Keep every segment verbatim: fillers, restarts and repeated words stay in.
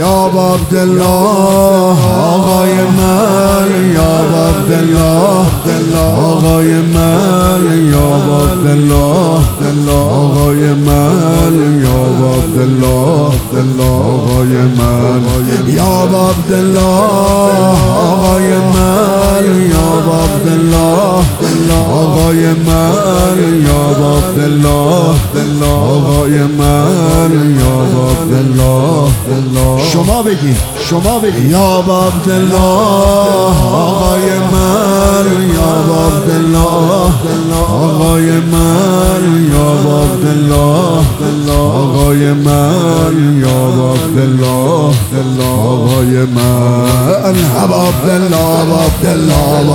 یا عبدالله آقای من، یا عبدالله آقای من، یا عبدالله آقای من، یا عبدالله آقای من، یا عبدالله آقای من، یا عبدالله آقای من، یا عبدالله آقای من، یا عبدالله. شما بگی، شما بگی یا عبدالله آقای من، یا عبدالله آقای من، یا عبدالله آقای من، یا عبدالله آقای من، عبدالله عبدالله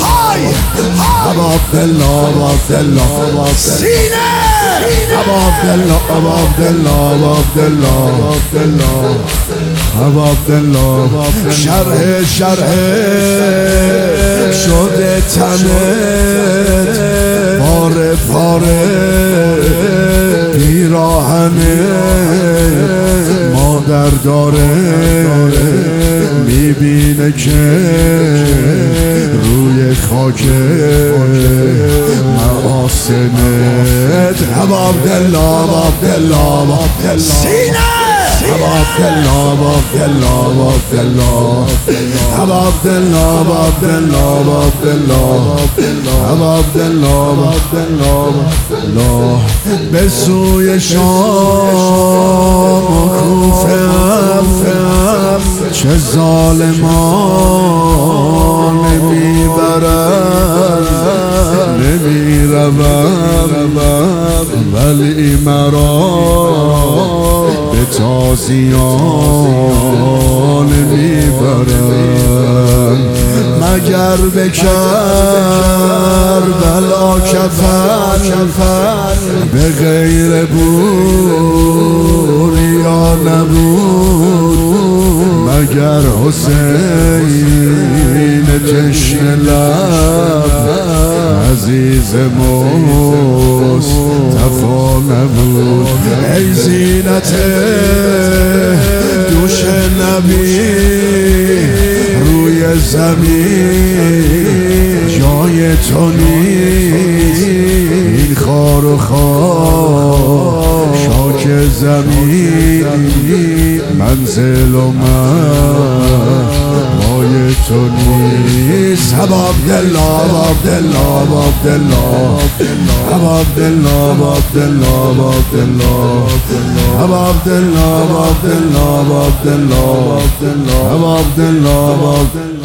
عبدالله عبدالله سینه عبدالله عبدالله عبدالله عبدالله شرح شرح شده تنت پاره پاره پیراهنه مادر داره میبینه که روی خاک محاسنت عبدالله عبدالله سینه عبدالله عبدالله عبدالله عبدالله عبدالله عبدالله عبدالله به سوی شام و کوفه چه ظالمان نمیبرن نمیروم ولی مرا به تازیان میبرن مگر به کربلا کفن به غیر بور یا نبود مگر حسین تشنه لب عزیز مصطفی نبود ای زینت دوش نبی روی زمین جای تو نیست این خار و خار شاک زمین منزل و من پای تو نیست عبدالله عبدالله عبدالله عبدالله عبدالله عبدالله عبدالله عبدالله عبدالله عبدالله